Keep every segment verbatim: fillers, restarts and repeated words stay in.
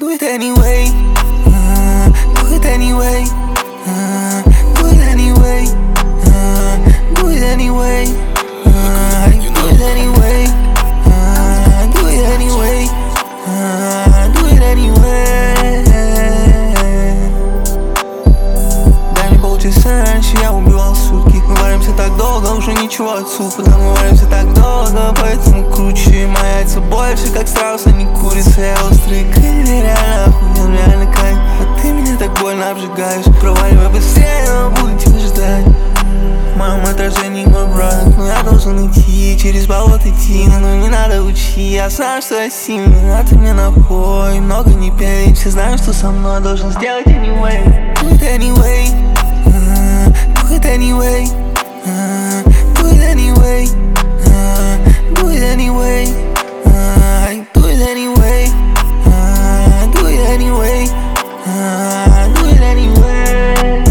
Do it anyway, uh, do it anyway, uh, do it anyway, uh, do it anyway, uh, do it anyway, uh, do it anyway, uh, do it anyway. Дай мне полчаса раньше, я убивал сутки. Мы варимся так долго, уже ничего от супа. Да мы варимся так долго, поэтому круче. Мои яйца больше, как страус, а не курица. Я острый крылья, реально охуен, реально кайф. А ты меня так больно обжигаешь. Проваливай быстрее, но буду тебя ждать. В моем отражении мой брат, но я должен идти. Через болото идти, но не надо учить. Я знаю, что я сильный, а ты мне напой. Много не пей, все знают, что со мной должен сделать anyway. Do it anyway, uh, do it anyway, uh, do it anyway, uh, do it anyway, uh, do it anyway, uh, do it anyway, uh, do it anyway.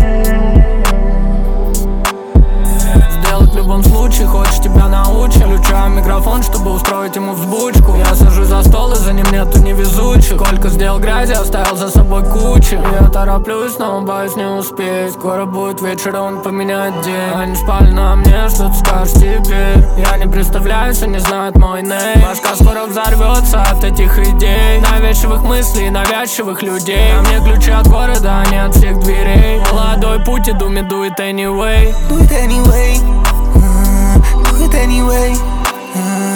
Сделать в любом случае, хочешь тебя научим. Включаю микрофон, чтобы устроить ему взбучку. Я сажусь за стол, и за ним нету невезучих. Сколько сделал грязи, оставил за собой кучу. Я тороплюсь, но боюсь не успеть. Скоро будет вечер, он поменяет день. Они спали на мне, что ты скажешь теперь? Я не представляюсь, они знают мой нейм. Башка скоро взорвется от этих идей, навязчивых мыслей, навязчивых людей. А мне ключи от города, а не от всех дверей. Молодой путь, иду, me do it anyway. Do it anyway, uh, do it anyway, uh,